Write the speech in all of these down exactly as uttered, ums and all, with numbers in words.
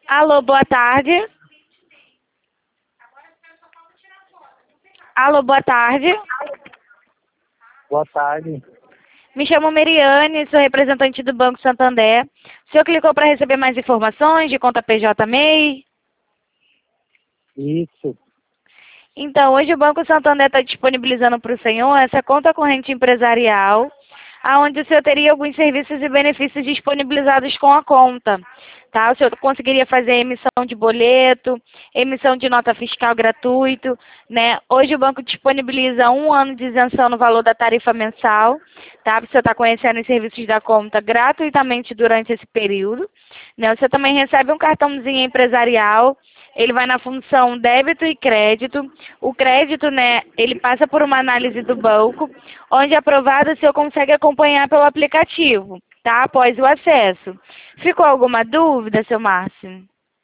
Alô, boa tarde. Alô, boa tarde. Boa tarde. Me chamo Meriane, sou representante do Banco Santander. O senhor clicou para receber mais informações de conta P J M E I? Isso. Então, hoje o Banco Santander está disponibilizando para o senhor essa conta corrente empresarial, aonde o senhor teria alguns serviços e benefícios disponibilizados com a conta. Tá? O senhor conseguiria fazer emissão de boleto, emissão de nota fiscal gratuito, né? Hoje o banco disponibiliza um ano de isenção no valor da tarifa mensal, tá? Você está conhecendo os serviços da conta gratuitamente durante esse período, né? Você também recebe um cartãozinho empresarial. Ele vai na função débito e crédito. O crédito, né, ele passa por uma análise do banco, onde aprovado o senhor consegue acompanhar pelo aplicativo, tá? Após o acesso. Ficou alguma dúvida, seu Márcio?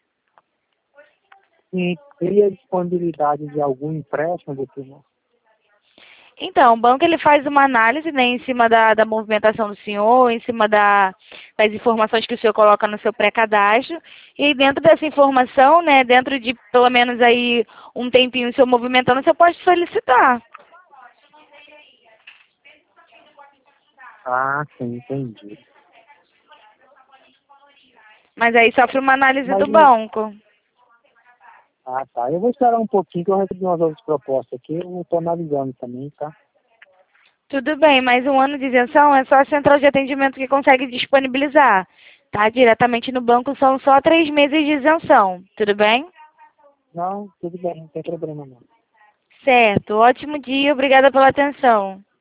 E teria disponibilidade de algum empréstimo do senhor? Então, o banco ele faz uma análise, né, em cima da, da movimentação do senhor, em cima da, das informações que o senhor coloca no seu pré-cadastro, e dentro dessa informação, né, dentro de pelo menos aí um tempinho o senhor movimentando, você pode solicitar. Ah, sim, entendi. Mas aí sofre uma análise Mas, do banco. ah, tá. Eu vou esperar um pouquinho que eu recebi umas outras propostas aqui. Eu estou analisando também, tá? Tudo bem, mas um ano de isenção é só a central de atendimento que consegue disponibilizar. Tá? Diretamente no banco são só três meses de isenção. Tudo bem? Não, tudo bem, não tem problema não. Certo. Ótimo dia. Obrigada pela atenção.